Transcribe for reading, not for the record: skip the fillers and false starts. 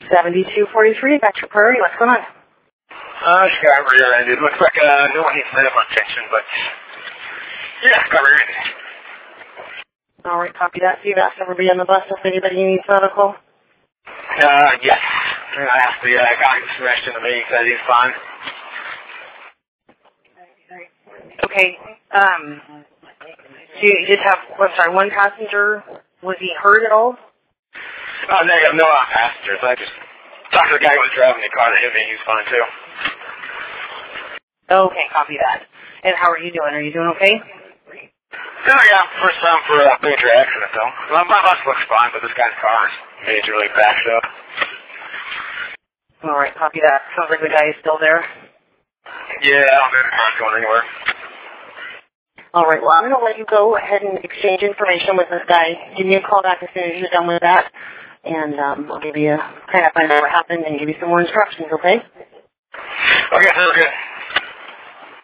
7243, Baxter Prairie. What's going on? Just got rear-ended. Looks like no one needs medical attention, but yeah, got rear-ended. All right, copy that. So you've asked everybody on the bus if anybody needs medical? Yes. I asked the guy who smashed into me. He said he's fine. Okay. So you just have, one passenger. Was he hurt at all? Oh, no passengers. I just talked to the guy who was driving the car that hit me. He's fine, too. Okay, copy that. And how are you doing? Are you doing okay? Oh, yeah. First time for a major accident, though. Well, my bus looks fine, but this guy's car is majorly bashed up. All right, copy that. Sounds like the guy is still there. Yeah, I don't think the car's going anywhere. All right, well, I'm going to let you go ahead and exchange information with this guy. Give me a call back as soon as you're done with that, and I'll give you, find out what happened and give you some more instructions, okay? Okay, sounds good.